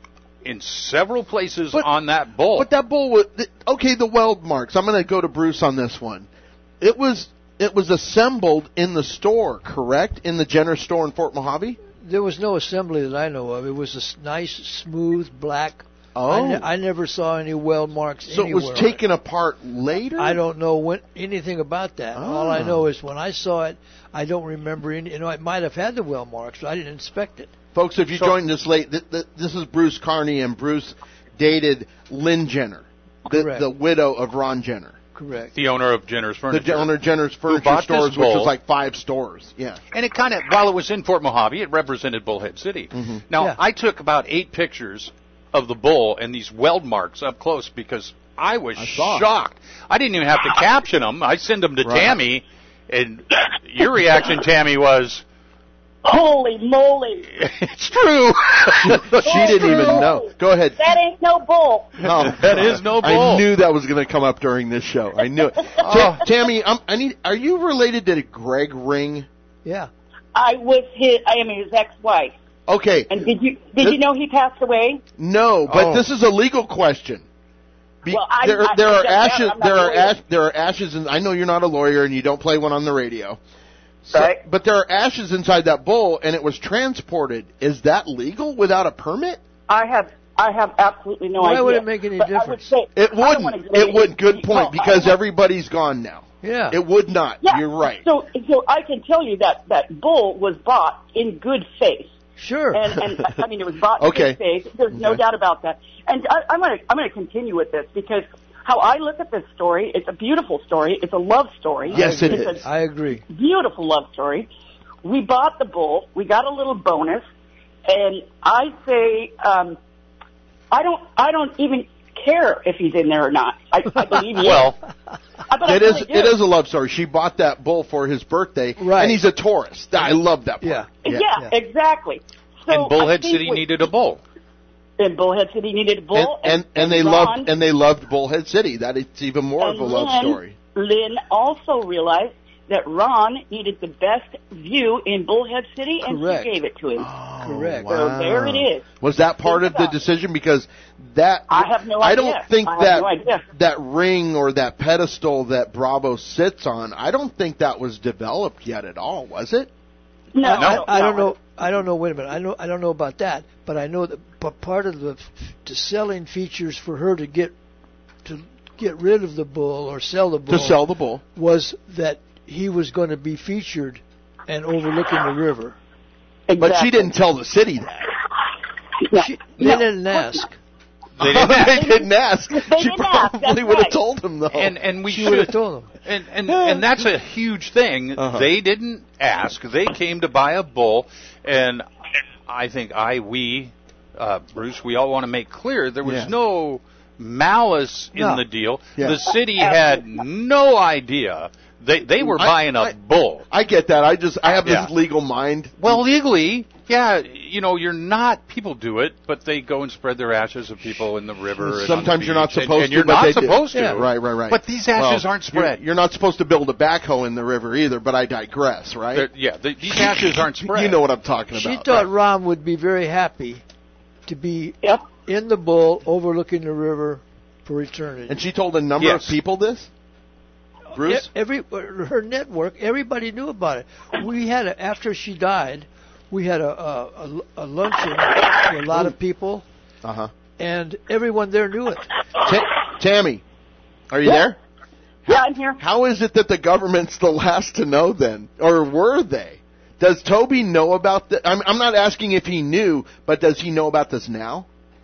S4: in several places
S3: But-
S4: on that bull.
S3: But that bull was okay. The weld marks. I'm going to go to Bruce on this one. It was assembled in the store, correct? In the Jenner store in Fort Mojave.
S5: There was no assembly that I know of. It was a nice, smooth, black.
S3: Oh,
S5: I never saw any weld marks
S3: so it
S5: anywhere.
S3: was taken apart later.
S5: I don't know anything about that. All I know is when I saw it, I don't remember any. It might have had the weld marks, but I didn't inspect it.
S3: Folks, if you joined us late, this is Bruce Carney, and Bruce dated Lynn Jenner,
S5: Correct.
S3: the widow of Ron Jenner,
S5: Correct.
S4: the owner of Jenner's Furniture.
S3: the owner of Jenner's Furniture
S4: bought this
S3: Stores, which
S4: bull.
S3: was like 5 stores. Yeah.
S4: And it kind of, while it was in Fort Mojave, it represented Bullhead City.
S3: Mm-hmm.
S4: Now,
S5: Yeah.
S4: I took about 8 pictures of the bull and these weld marks up close because I was
S3: saw.
S4: shocked. I didn't even have to caption them. I send them to
S3: Right.
S4: Tammy, and your reaction, Tammy, was,
S7: Holy moly!
S4: it's true.
S3: She didn't even know. Go ahead.
S7: That ain't no bull.
S3: No,
S4: That is no bull.
S3: I knew that was going to come up during this show. I knew it. Tammy, are you related to Greg Ring?
S5: Yeah.
S7: I am his ex-wife.
S3: Okay.
S7: And did you know he passed away?
S3: No, but
S4: Oh.
S3: this is a legal question.
S7: Well,
S3: there
S7: I-
S3: are
S7: I'm
S3: ashes.
S7: not
S3: There
S7: a
S3: are
S7: lawyer.
S3: there are ashes, and I know you're not a lawyer and you don't play one on the radio. So,
S7: Right.
S3: But there are ashes inside that bull, and it was transported. Is that legal without a permit?
S7: I have absolutely no
S5: Why
S7: idea.
S5: would it make any
S7: But I would
S5: difference?
S7: say-
S3: It
S7: I don't wanna
S3: wouldn't.
S7: get
S3: It would.
S7: into-
S3: Good point.
S7: Oh,
S3: Because
S7: I-
S3: everybody's gone now.
S5: Yeah.
S3: It would not.
S7: Yeah.
S3: You're right.
S7: So I can tell you that bull was bought in good faith.
S5: Sure.
S7: And I mean, it was bought in
S3: Okay.
S7: good faith. There's no
S3: Okay.
S7: doubt about that. And I'm gonna continue with this because how I look at this story, it's a beautiful story. It's a love story.
S3: Yes, it
S7: It's
S3: is.
S5: I agree.
S7: a beautiful love story. We bought the bull. We got a little bonus, and I say, I don't even care if he's in there or not. I believe he
S4: Well,
S7: But I
S3: It is.
S7: really do.
S3: It is a love story. She bought that bull for his birthday,
S5: Right.
S3: and he's a tourist. I love that part.
S5: Yeah.
S7: Yeah, exactly. So
S4: and Bullhead
S7: I think
S4: City needed a bull.
S7: And Bullhead City needed a bull,
S3: And they
S7: Ron-
S3: loved Bullhead City. That is even more of a love
S7: Lynn,
S3: story.
S7: Lynn also realized that Ron needed the best view in Bullhead City, and
S5: Correct.
S7: she gave it to him.
S5: Correct.
S7: So there it is.
S3: Was that part
S7: Think
S3: of the
S7: about it.
S3: decision? Because that
S7: I have no
S3: I
S7: idea.
S3: don't think
S7: I have
S3: that
S7: no idea.
S3: that ring or that pedestal that Bravo sits on. I don't think that was developed yet at all. Was it?
S7: No,
S5: I don't know. I don't know. Wait a minute. I don't know about that, but I know that. But part of the selling features for her to get rid of the bull or sell the bull
S3: To sell the bull.
S5: was that he was going to be featured and overlooking the river.
S7: Exactly.
S3: But she didn't tell the city that.
S7: No.
S5: They
S7: No.
S5: didn't ask.
S4: They didn't ask.
S3: They didn't ask.
S7: They
S3: She
S7: didn't ask,
S3: probably
S7: that's
S3: would have
S7: right.
S3: told him though.
S4: And we
S5: She would have
S4: should.
S5: told him.
S4: And that's a huge thing.
S3: Uh-huh.
S4: They didn't ask. They came to buy a bull, and I think we, Bruce, we all want to make clear there was
S3: Yeah.
S4: no malice in
S5: No.
S4: the deal.
S3: Yeah.
S4: The city had no idea. They were buying a bull.
S3: I get that. I have
S4: Yeah.
S3: this legal mind.
S4: Well, legally, yeah, you're not. People do it, but they go and spread their ashes of people in the river. and on the
S3: Sometimes you're not
S4: beach,
S3: supposed
S4: and
S3: to,
S4: you're
S3: but
S4: not
S3: they do.
S4: supposed to.
S5: Yeah.
S3: Right.
S4: But these ashes aren't spread.
S3: You're not supposed to build a backhoe in the river either, but I digress, right?
S4: These ashes aren't spread.
S3: You know what I'm talking about.
S5: She thought Ron would be very happy to be
S7: Yep.
S5: in the bull overlooking the river for eternity.
S3: And she told a number
S4: Yes.
S3: of people this? Bruce?
S5: Her network, everybody knew about it. We had after she died, we had a luncheon with a lot of people,
S3: Uh-huh.
S5: and everyone there knew it.
S3: Tammy, are you there?
S7: Yeah, I'm here.
S3: How is it that the government's the last to know then? Or were they? Does Toby know about this? I'm not asking if he knew, but does he know about this now?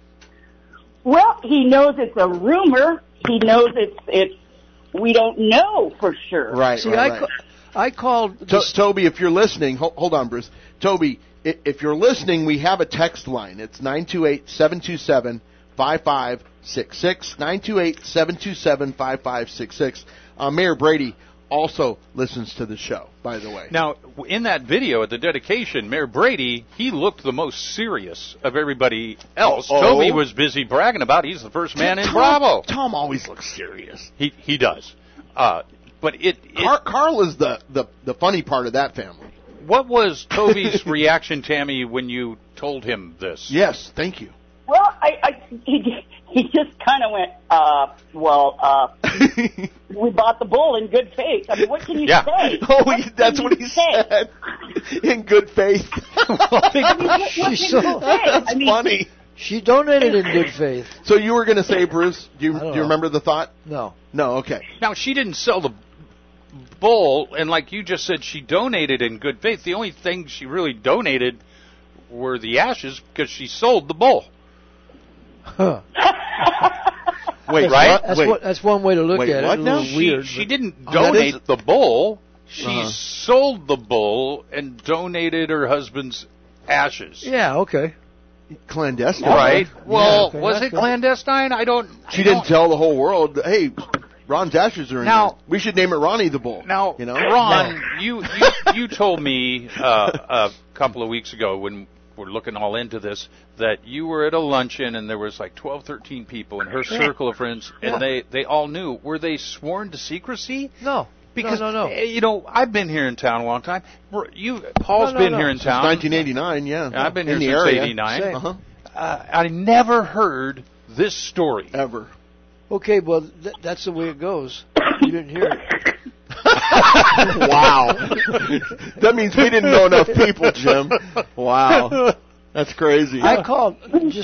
S7: Well, he knows it's a rumor. He knows it's. We don't know for sure.
S3: Right,
S5: See,
S3: right.
S5: I called.
S3: Toby, if you're listening, hold on, Bruce. Toby, if you're listening, we have a text line. It's 928-727-5566. 928-727-5566. Mayor Brady also listens to the show, by the way.
S4: Now, in that video at the dedication, Mayor Brady, he looked the most serious of everybody else.
S3: Oh.
S4: Toby was busy bragging about he's the first man in
S3: Tom-
S4: Bravo.
S3: Tom always looks serious.
S4: He does. But
S3: Carl is the funny part of that family.
S4: what was Toby's reaction, Tammy, when you told him this?
S3: Yes, thank you.
S7: Well, he just kind of went, we bought the bull in good faith. I mean, what can you say?
S3: That's what he said. In good faith.
S5: She's so
S3: That's funny.
S5: She donated in good faith.
S3: So you were going to say, Bruce, do you remember the thought?
S5: No.
S3: No, okay.
S4: Now, she didn't sell the bull, and like you just said, she donated in good faith. The only thing she really donated were the ashes because she sold the bull.
S5: Huh.
S3: Wait,
S4: right?
S5: That's one way to look at
S3: what
S5: it. A
S3: now?
S5: little weird.
S4: She didn't donate the bull. She sold the bull and donated her husband's ashes.
S5: Yeah, okay.
S3: Clandestine.
S4: Right. Well,
S5: okay,
S4: was
S5: that's
S4: it
S5: cool.
S4: clandestine?
S3: She didn't tell the whole world, hey, Ron's ashes are in
S4: Now-
S3: here. We should name it Ronnie the Bull.
S4: Now,
S3: you know?
S4: Ron, you told me a couple of weeks ago when we're looking all into this that you were at a luncheon and there was like 12, 13 people in her circle of friends, and they all knew. Were they sworn to secrecy?
S5: No.
S4: Because
S5: no.
S4: You know, I've been here in town a long time. Paul's been here in
S3: Since
S4: town
S3: 1989, yeah.
S4: I've been here
S3: in the
S4: since
S3: area.
S4: '89.
S5: Same.
S3: Uh-huh.
S4: I never heard this story.
S3: Ever.
S5: Okay, well, that's the way it goes. You didn't hear it.
S3: Wow. That means we didn't know enough people, Jim. Wow. That's crazy.
S5: I called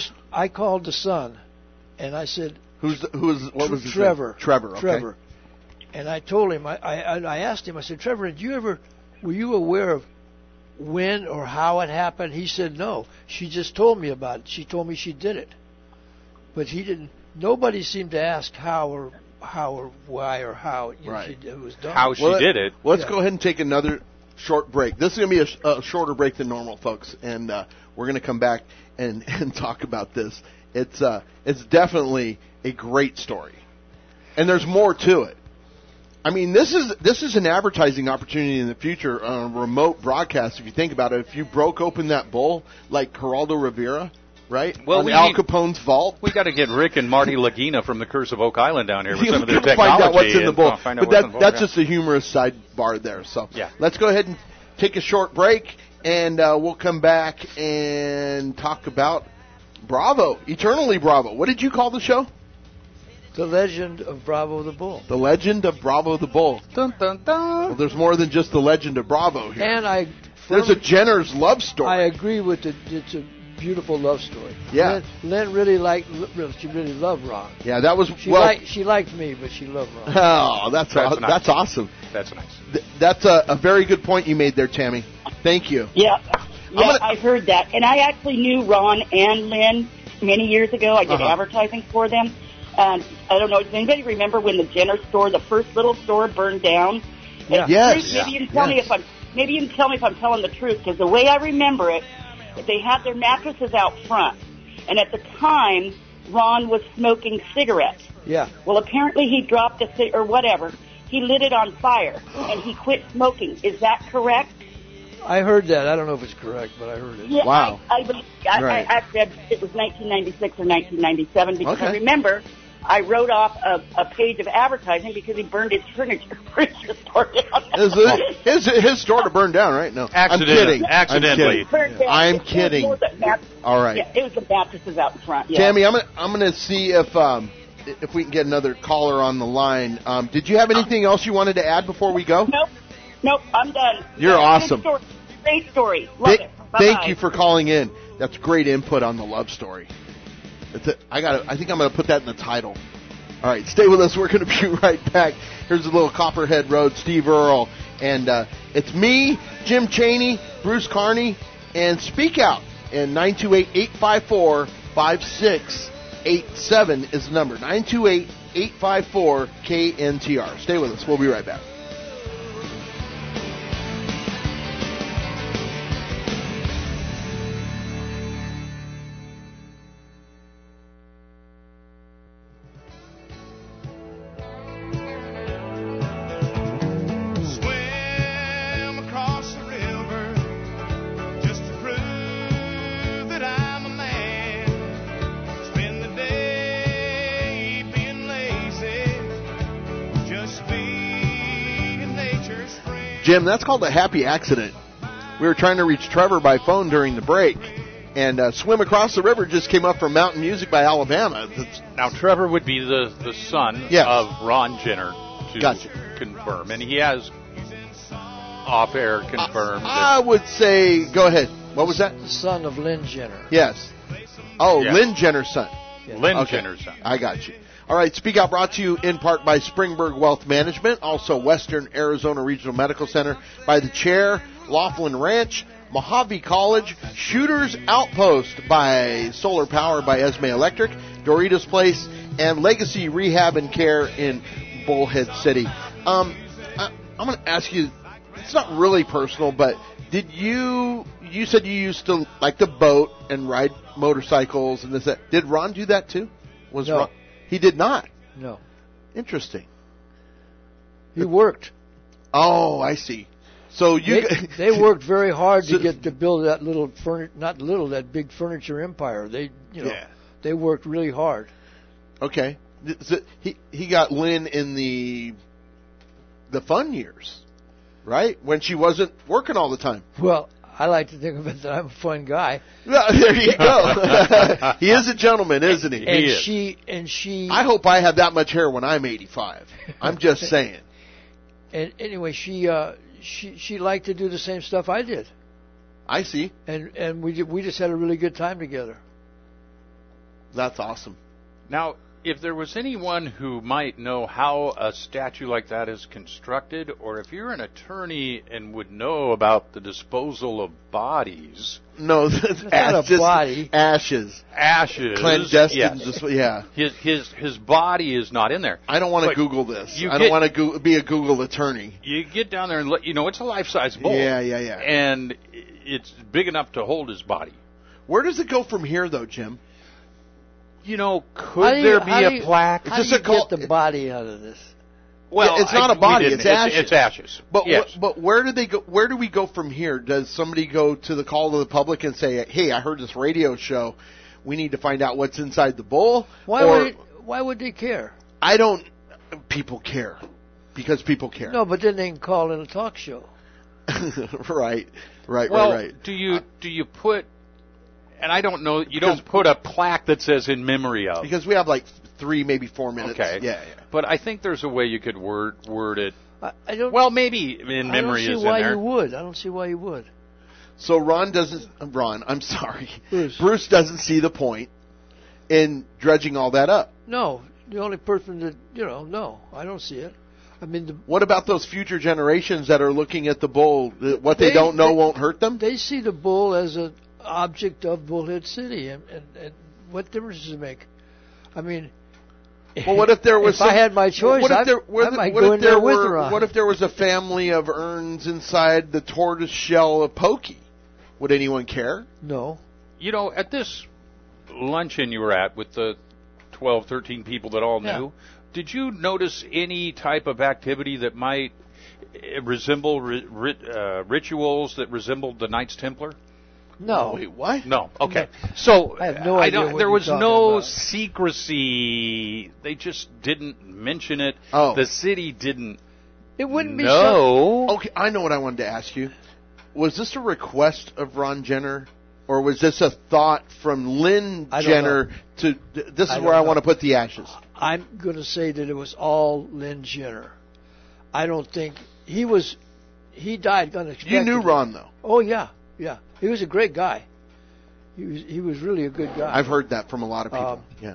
S5: the son, and I said,
S3: what was his
S5: Trevor.
S3: name? Trevor, okay.
S5: Trevor. And I told him, I asked him, I said, Trevor, were you aware of when or how it happened? He said, no. She just told me about it. She told me she did it. But he didn't, nobody seemed to ask how or why or how it was done.
S4: How she did it.
S3: Let's go ahead and take another short break. This is going to be a shorter break than normal, folks, and we're going to come back and talk about this. It's definitely a great story, and there's more to it. I mean, this is an advertising opportunity in the future on a remote broadcast. If you think about it, if you broke open that bull like Geraldo Rivera, right?
S4: Well,
S3: Al Capone's vault.
S4: We got to get Rick and Marty Lagina from the Curse of Oak Island down here with
S3: You
S4: some of their
S3: can
S4: technology.
S3: find out what's in the bull. That's
S4: Yeah.
S3: just a humorous sidebar there. So
S4: Yeah.
S3: let's go ahead and take a short break, and we'll come back and talk about Bravo, Eternally Bravo. What did you call the show?
S5: The Legend of Bravo the Bull.
S3: The Legend of Bravo the Bull.
S4: Dun, dun, dun.
S3: Well, there's more than just the Legend of Bravo here.
S5: And
S3: There's a Jenner's love story.
S5: I agree with it. It's a beautiful love story.
S3: Yeah.
S5: Len really loved Ron.
S3: Yeah, that was
S5: She liked me, but she loved Ron.
S3: Oh, that's
S4: nice.
S3: awesome.
S4: That's nice.
S3: That's a very good point you made there, Tammy. Thank you.
S7: Yeah, I heard that. And I actually knew Ron and Lynn many years ago. I did advertising for them. And I don't know, does anybody remember when the Jenner store, the first little store, burned down?
S5: Yeah.
S3: Yes.
S7: Maybe you can tell me if I'm telling the truth, because the way I remember it, they had their mattresses out front. And at the time, Ron was smoking cigarettes.
S5: Yeah.
S7: Well, apparently he dropped or whatever. He lit it on fire, and he quit smoking. Is that correct?
S5: I heard that. I don't know if it's correct, but I heard it.
S7: Yeah,
S3: Wow.
S7: I said it was 1996 or 1997 because I remember I wrote off a page of advertising because he burned his furniture store down.
S3: His store to burn down, right? No,
S4: Accidentally.
S3: I'm kidding. All right.
S7: Yeah, it was the mattresses out in front. Yeah.
S3: Tammy, I'm gonna see if we can get another caller on the line. Did you have anything else you wanted to add before we go?
S7: Nope, I'm done.
S3: You're awesome.
S7: Great story. Love it. Bye-bye.
S3: Thank you for calling in. That's great input on the love story. I think I'm going to put that in the title. All right, stay with us. We're going to be right back. Here's a little Copperhead Road, Steve Earle. And it's me, Jim Chaney, Bruce Carney, and Speak Out. And 928-854-5687 is the number. 928-854-KNTR. Stay with us. We'll be right back.
S2: Swim across the river just to prove that I'm a man. Spend the day being lazy, just being nature's friend.
S3: Jim, that's called a happy accident. We were trying to reach Trevor by phone during the break, And Swim Across the River just came up from Mountain Music by Alabama.
S4: Now, Trevor would be the son
S3: Yes.
S4: of Ron Jenner to
S3: Gotcha.
S4: confirm. And he has off-air confirmed.
S3: I would say, go ahead. What was that?
S5: The son of Lynn Jenner.
S3: Yes. Oh,
S4: Yeah.
S3: Lynn Jenner's son.
S4: Lynn
S3: Okay.
S4: Jenner's son.
S3: I got you. All right, Speak Out brought to you in part by Springburg Wealth Management, also Western Arizona Regional Medical Center, by The Chair, Laughlin Ranch, Mojave College, Shooters Outpost by Solar Power by Esme Electric, Doritos Place, and Legacy Rehab and Care in Bullhead City. I'm going to ask you, it's not really personal, but did you said you used to like to boat and ride motorcycles and this, that. Did Ron do that too?
S5: No.
S3: Ron? He did not.
S5: No.
S3: Interesting.
S5: He worked.
S3: Oh, I see. So you
S5: They worked very hard
S3: So-
S5: to build that little that big furniture empire. They
S3: Yeah.
S5: they worked really hard.
S3: Okay. So he got Lynn in the fun years, right? When she wasn't working all the time.
S5: Well, I like to think of it that I'm a fun guy.
S3: Yeah, there you go. He is a gentleman, isn't he?
S5: And
S4: is.
S5: she
S3: I hope I have that much hair when I'm 85. I'm just saying.
S5: and anyway she liked to do the same stuff I did.
S3: I see.
S5: And we just had a really good time together.
S3: That's awesome.
S4: Now, if there was anyone who might know how a statue like that is constructed, or if you're an attorney and would know about the disposal of bodies,
S3: No, that's
S5: not a
S3: just
S5: body.
S3: ashes.
S4: ashes,
S3: Clandestine.
S4: yes,
S3: Yeah.
S4: his body is not in there.
S3: I don't want to
S4: But
S3: Google this.
S4: you
S3: I don't
S4: get-
S3: want to be a Google attorney.
S4: You get down there and it's a life-size bowl.
S3: Yeah.
S4: And it's big enough to hold his body.
S3: Where does it go from here, though, Jim?
S4: Could there be a plaque?
S5: How
S3: Just
S5: do
S3: a
S5: you
S3: call-
S5: get the body out of this?
S3: Well, it's not a
S4: we
S3: body,
S4: didn't.
S3: it's ashes.
S4: It's ashes.
S3: But
S4: yes.
S3: but where do they go? Where do we go from here? Does somebody go to the call to the public and say, "Hey, I heard this radio show. We need to find out what's inside the bowl"?
S5: Why would they care?
S3: I don't. People care because people care.
S5: No, but then they can call in a talk show.
S3: right.
S4: Well, do you put? And I don't know. You don't put a plaque that says "in memory of."
S3: Because we have like 3, maybe 4 minutes.
S4: Okay.
S3: Yeah.
S4: But I think there's a way you could word it.
S5: I don't.
S4: Well, maybe in memory
S5: I don't
S4: is
S5: see why
S4: in there.
S5: you would. I don't see why you would.
S3: So I'm sorry.
S5: Bruce.
S3: Doesn't see the point in dredging all that up.
S5: No, the only person that no, I don't see it. I mean,
S3: What about those future generations that are looking at the bull? What they don't know won't hurt them?
S5: they see the bull as an object of Bullhead City, and what difference does it make? I mean,
S3: Well, what if there was?
S5: if I had my choice, I might go in there with Ron.
S3: What if there was a family of urns inside the tortoise shell of Pokey? Would anyone care?
S5: No.
S4: At this luncheon you were at with the 12, 13 people that all knew, did you notice any type of activity that might resemble rituals that resembled the Knights Templar?
S5: No.
S3: Wait, what?
S4: No. Okay. So
S5: I have no idea what
S4: there
S5: you're
S4: was
S5: talking
S4: no
S5: about.
S4: secrecy. They just didn't mention it.
S3: Oh.
S4: The city didn't
S5: It wouldn't be
S4: know.
S3: Okay, I know what I wanted to ask you. Was this a request of Ron Jenner, or was this a thought from Lynn
S5: I don't
S3: Jenner
S5: know.
S3: to? This is
S5: I
S3: where
S5: don't
S3: I
S5: know.
S3: want to put the ashes.
S5: I'm going to say that it was all Lynn Jenner. I don't think he died unexpectedly.
S3: You knew Ron though.
S5: Oh yeah. He was a great guy. He was really a good guy.
S3: I've heard that from a lot of people. Yeah,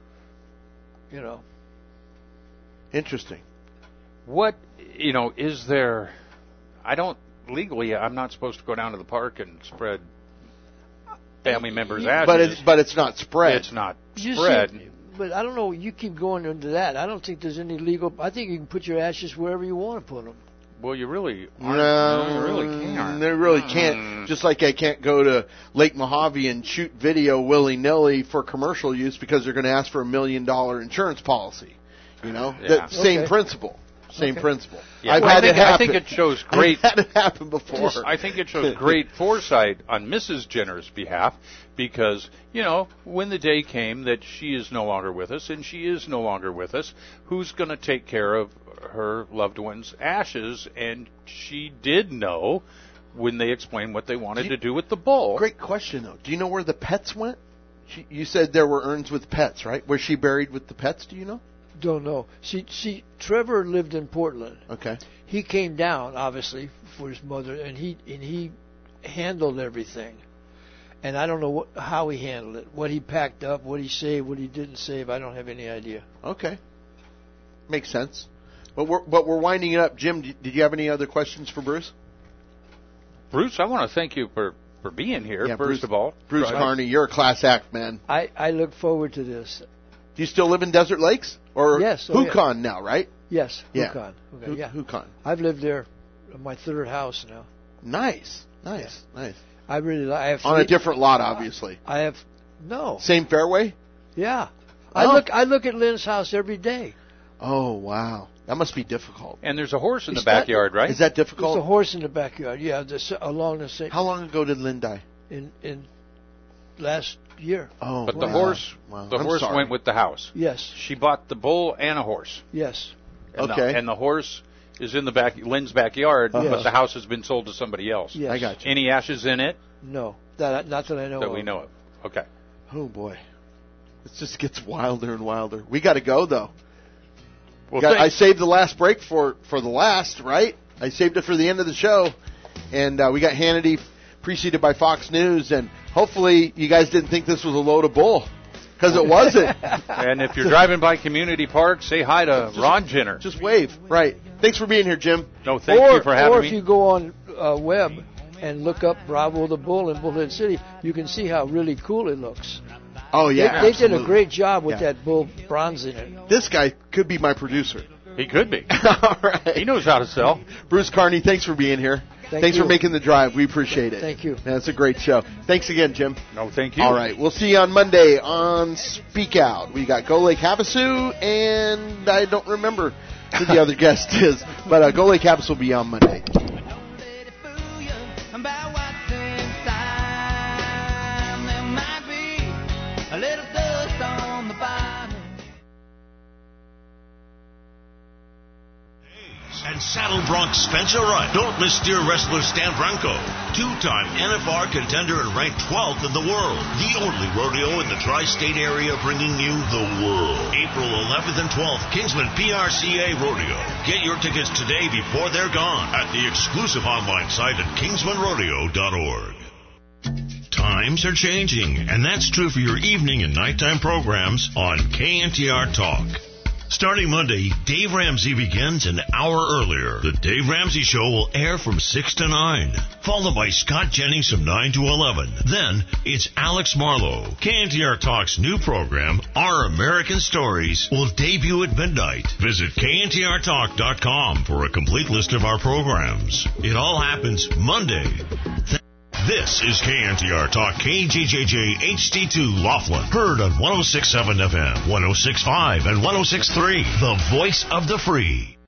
S3: interesting.
S4: What is there? I'm not supposed to go down to the park and spread family members' ashes.
S3: But it's not spread.
S4: It's not
S5: You
S4: spread.
S5: see, but I don't know. You keep going into that. I don't think there's any legal. I think you can put your ashes wherever you want to put them.
S4: Well, you really aren't.
S3: No,
S4: You really can't.
S3: They really can't. Just like I can't go to Lake Mojave and shoot video willy-nilly for commercial use because they're going to ask for $1 million insurance policy.
S4: Yeah.
S3: That same
S5: Okay.
S3: principle. Same principle.
S4: Yeah.
S3: I've
S4: Well,
S3: had it happen.
S4: I think it shows great.
S3: I've had it happen before.
S4: I think it shows great foresight on Mrs. Jenner's behalf because, when the day came that she is no longer with us and she is no longer with us, who's going to take care of her loved one's ashes? And she did know when they explained what they wanted to do with the bull.
S3: Great question, though. Do you know where the pets went? You said there were urns with pets, right? Was she buried with the pets? Do you know?
S5: Don't know. See, Trevor lived in Portland.
S3: Okay.
S5: He came down, obviously, for his mother, and he handled everything. And I don't know how he handled it, what he packed up, what he saved, what he didn't save. I don't have any idea.
S3: Okay. Makes sense. But we're winding it up. Jim, did you have any other questions for Bruce?
S4: Bruce, I want to thank you for being here, first of all.
S3: Bruce Carney, you're a class act, man.
S5: I look forward to this.
S3: Do you still live in Desert Lakes? Or
S5: yes.
S3: Hucon now, right?
S5: Yes,
S3: yeah.
S5: Hucon. Okay, yeah.
S3: Hucon.
S5: I've lived there, my third house now.
S3: Nice.
S5: I really like. I have
S3: on a different lot, obviously.
S5: I have no
S3: same fairway.
S5: Yeah,
S3: oh.
S5: I look at Lynn's house every day.
S3: Oh wow, that must be difficult.
S4: And there's a horse in the backyard, right?
S3: Is that difficult?
S5: There's a horse in the backyard. Yeah, along the same.
S3: How long ago did Lynn die?
S5: In last year.
S3: Oh,
S4: but the horse went with the house.
S5: Yes.
S4: She bought the bull and a horse.
S5: Yes.
S4: And
S3: okay.
S4: And the horse is in Lynn's backyard, but the house has been sold to somebody else.
S5: Yes.
S3: I got you.
S4: Any ashes in it?
S5: No, not that I know of.
S4: That we know of. Okay.
S3: Oh boy, it just gets wilder and wilder. We got to go though.
S4: Well,
S3: I saved the last break for the last, right? I saved it for the end of the show, and we got Hannity preceded by Fox News, and hopefully you guys didn't think this was a load of bull, because it wasn't.
S4: And if you're driving by Community Park, say hi to Ron Jenner.
S3: Just wave. Right. Thanks for being here, Jim.
S4: No, thank you for having me.
S5: Or if you go on web and look up Bravo the Bull in Bullhead City, you can see how really cool it looks.
S3: Oh, yeah,
S5: They did a great job with that bull bronzing it.
S3: This guy could be my producer.
S4: He could be.
S3: All right.
S4: He knows how to sell.
S3: Bruce Carney, thanks for being here. Thanks for making the drive. We appreciate it.
S5: Thank you.
S3: That's a great show. Thanks again, Jim.
S4: No, thank you.
S3: All right. We'll see you on Monday on Speak Out. We got Go Lake Havasu, and I don't remember who the other guest is, but Go Lake Havasu will be on Monday.
S1: And Saddle Bronx Spencer Wright. Don't miss steer wrestler Stan Franco, two-time NFR contender and ranked 12th in the world. The only rodeo in the tri-state area bringing you the world. April 11th and 12th, Kingsman PRCA Rodeo. Get your tickets today before they're gone at the exclusive online site at kingsmanrodeo.org. Times are changing, and that's true for your evening and nighttime programs on KNTR Talk. Starting Monday, Dave Ramsey begins an hour earlier. The Dave Ramsey Show will air from 6 to 9, followed by Scott Jennings from 9 to 11. Then, it's Alex Marlowe. KNTR Talk's new program, Our American Stories, will debut at midnight. Visit KNTRTalk.com for a complete list of our programs. It all happens Monday. This is KNTR Talk, KGJJ HD2 Laughlin. Heard on 106.7 FM, 106.5, and 106.3. The voice of the free.